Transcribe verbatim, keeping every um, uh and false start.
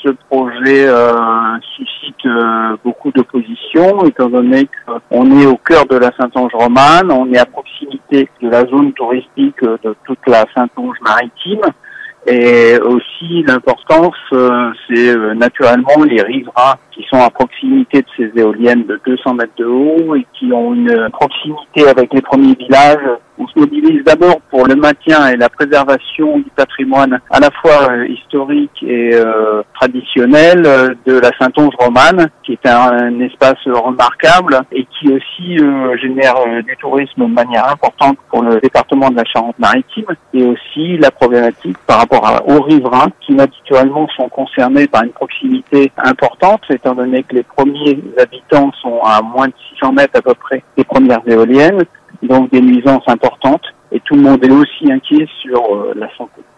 ce projet euh, suscite euh, beaucoup d'opposition, étant donné qu'on est au cœur de la Saintonge romane, on est à proximité de la zone touristique de toute la Saintonge maritime. Et aussi l'importance, euh, c'est euh, naturellement les riverains qui sont à proximité de ces éoliennes de deux cents mètres de haut et qui ont une proximité avec les premiers villages. On se mobilise d'abord pour le maintien et la préservation du patrimoine à la fois euh, historique et euh, traditionnel euh, de la Saintonge romane, qui est un, un espace remarquable et qui aussi euh, génère euh, du tourisme de manière importante pour le département de la Charente-Maritime, et aussi la problématique par rapport à, aux riverains qui naturellement sont concernés par une proximité importante, étant donné que les premiers habitants sont à moins de six cents mètres à peu près des premières éoliennes, donc des nuisances importantes, et tout le monde est aussi inquiet sur euh, la santé.